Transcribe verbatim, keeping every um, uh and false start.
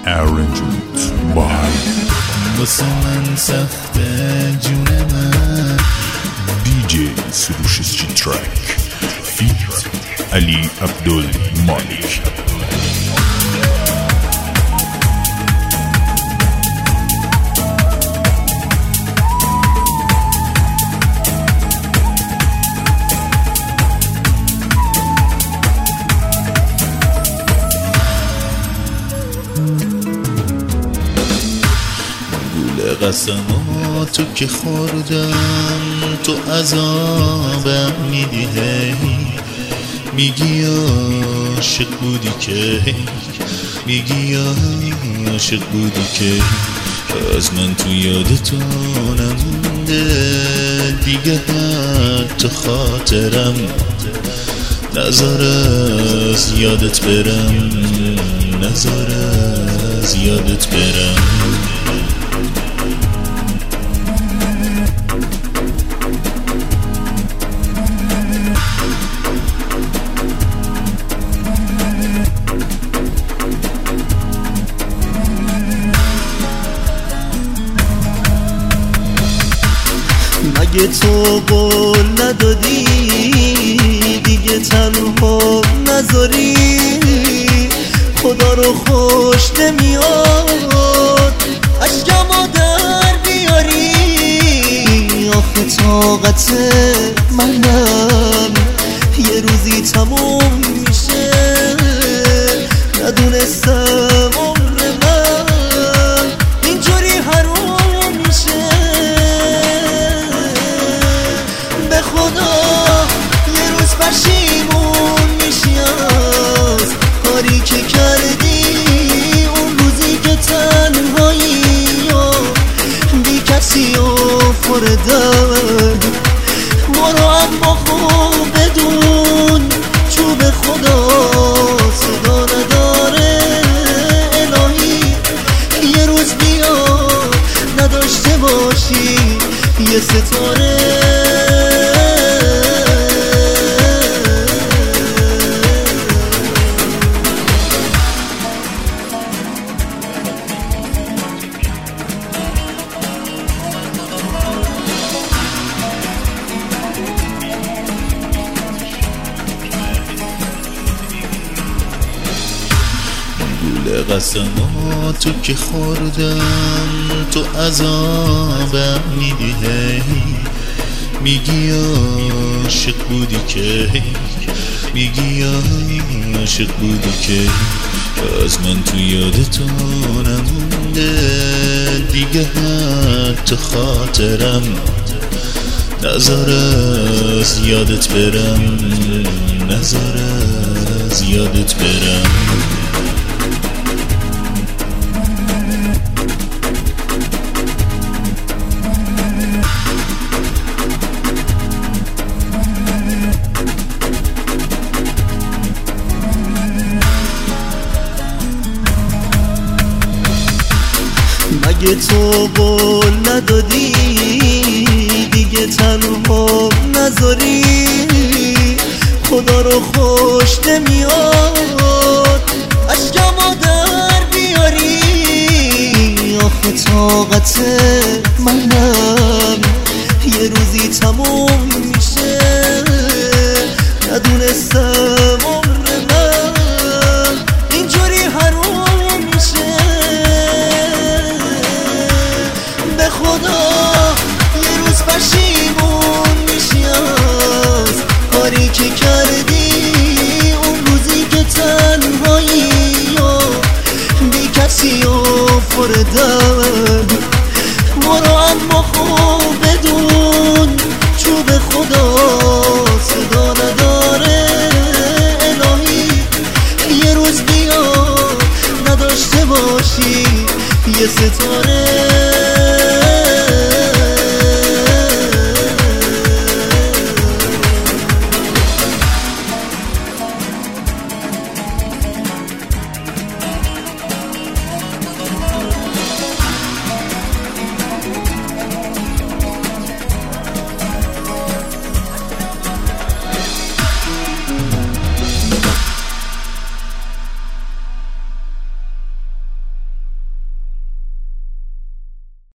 Arrangement by واسه من سخته جون من دی جی سروش اسچی ترک فیت علی عبدالمالک. قسماتو که خوردم تو عذابم میدی، هی میگی عاشق بودی که میگی عاشق بودی که از من تو یادتو نمونده دیگه، حتی خاطرم نذار از یادت برم، نذار از یادت برم. مگه تو قول ندادی دیگه تنها نذاری؟ خدا رو خوش نمیاد اشکمو در بیاری؟ آخه طاقت منم یه روزی تموم میشه، ندونستم عمر من اینجوری حروم میشه. به خدا یه روز پشیمون میشی از کاری که کردی، اون روزی که تنهایی و بی کسی افتادم. برو اما خوب بدون چوب خدا صدا نداره، الهی یه روز بیا نداشته باشی یه ستاره. قسماتو که خوردم تو عذابم میدی، هی میگی عاشق بودی که میگی عاشق بودی که از من تو یادتو نمونده دیگه، حتی خاطرم نذار از یادت برم، نذار از یادت برم. مگه تو قول ندادی دیگه تنها نذاری؟ خدا رو خوش نمیاد اشکمو در بیاری؟ آخه طاقت منم یه روزی تموم میشه، ندونستم عمر من اینجوری حروم میشه. به خدا یه روز پشیمون میشی از کاری که کردی، اون روزی که تنهایی و بی کسی افتادم. برو اما خوب بدون چوب خدا صدا نداره، الهی یه روز بیا نداشته باشی یه ستاره.